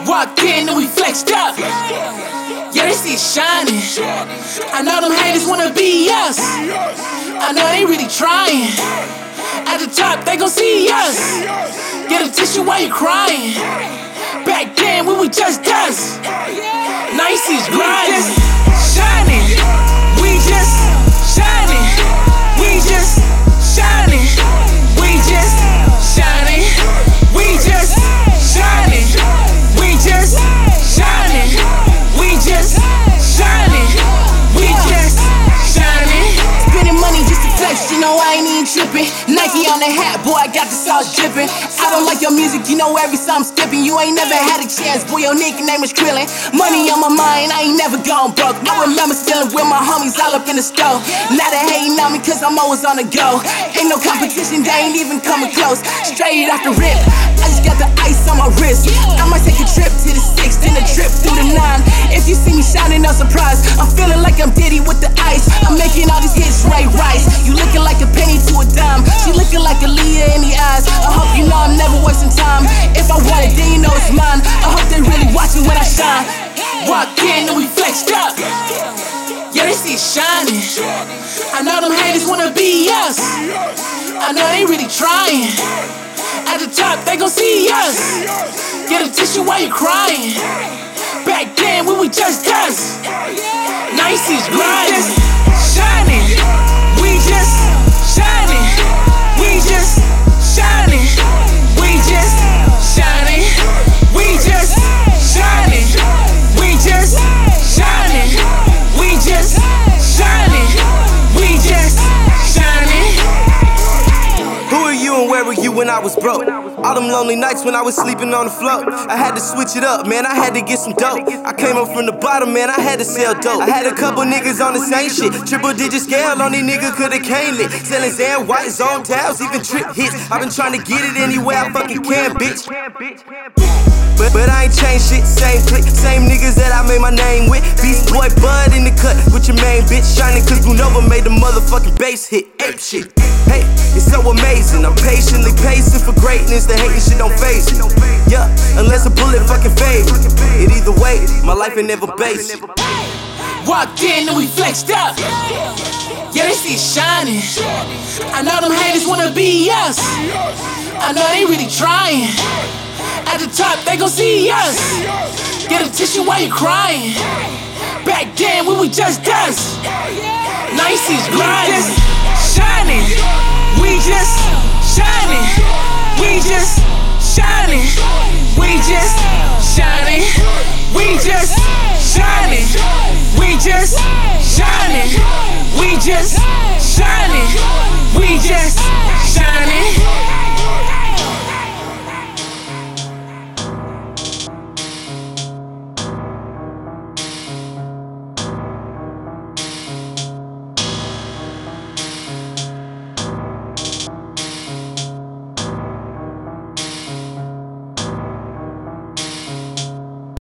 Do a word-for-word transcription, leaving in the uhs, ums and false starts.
Walked in and we flexed up. Yeah, they see it shining. I know them haters wanna be us. I know they really trying. At the top, they gon' see us. Get a tissue while you crying. Back then, we were just us. Now you see us grinding. Shining. We just shining. We just shining. We just shining. We just shining. We just shining. We just shining. We just shining. Spending money just to flex, you know I ain't even tripping. Nike on the hat, boy, I got the sauce dripping. I don't like your music, you know every song I'm skipping. You ain't never had a chance, boy, your nickname is Krillin. Money on my mind, I ain't never gone broke. I remember stealing with my homies all up in the store. Now they hating on me cause I'm always on the go. Ain't no competition, they ain't even coming close. Straight off the rip, I just got the ice on my wrist. I might take a trip to the six, then a trip through the nine. If you see me shining, no surprise. I'm feeling like I'm Diddy with the ice. I'm making all these hits right rice. You looking like a penny to a dime. She looking like a Leah in the eyes. I hope you know I'm never wasting time. If I want it, then you know it's mine. I hope they really watching when I shine. Walk in and we flexed up. Yeah, they see it shining. I know them haters wanna be us. I know they really trying. At the top, they gon' see us. Get a tissue while you crying. Back then, we were just us. Now you see us grinding. Shining. We just shining. We just shining. We just shining. We just shining. We just shining. We just shining. We just shining. Who are you and where were you when I was broke? All them lonely nights when I was sleeping on the floor. I had to switch it up, man, I had to get some dope. I came up from the bottom, man, I had to sell dope. I had a couple niggas on the same shit. Triple digit scale on these niggas coulda came lit. Selling Zan White, zone tabs, even trip hits. I've been trying to get it any way I fucking can, bitch. But, but I ain't changed shit, same click, same niggas that I made my name with. Beast Boy Bud in the cut with your main bitch. Shining cause Gunova made the motherfucking bass hit. Ape shit. Hey, it's so amazing. I'm patiently pacing for greatness. The hating shit don't phase me. Yeah, unless a bullet fucking fade me. It either way, my life ain't never basic. Walked in and we flexed up. Yeah, they see it shining. I know them haters wanna be us. I know they really trying. At the top, they gon' see us. Get a tissue while you crying. Back then, we were just us. Now you see us grinding. Shining. We just shining. We just shining. We just shining. We just shining. We just shining. We just shining.